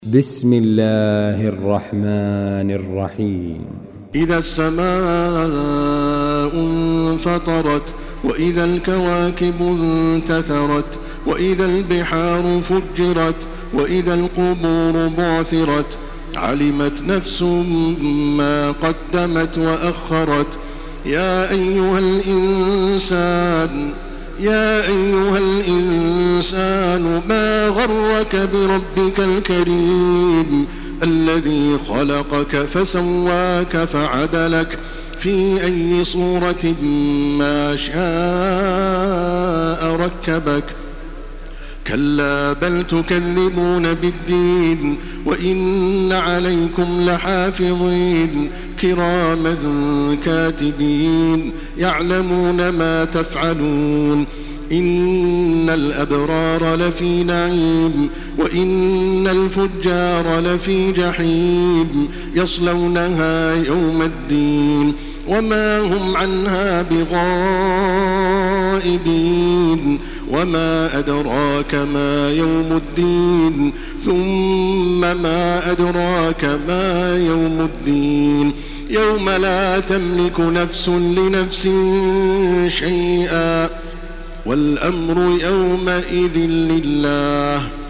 بسم الله الرحمن الرحيم. إذا السماء انفطرت وإذا الكواكب انتثرت وإذا البحار فجرت وإذا القبور بعثرت علمت نفس ما قدمت وأخرت يا أيها الإنسان ما غرك بربك الكريم الذي خلقك فسواك فعدلك في أي صورة ما شاء ركبك كلا بل تكذبون بالدين وإن عليكم لحافظين كراما كاتبين يعلمون ما تفعلون إن الأبرار لفي نعيم وإن الفجار لفي جحيم يصلونها يوم الدين وما هم عنها بغائبين وما أدراك ما يوم الدين ثم ما أدراك ما يوم الدين يوم لا تملك نفس لنفس شيئا والأمر يومئذ لله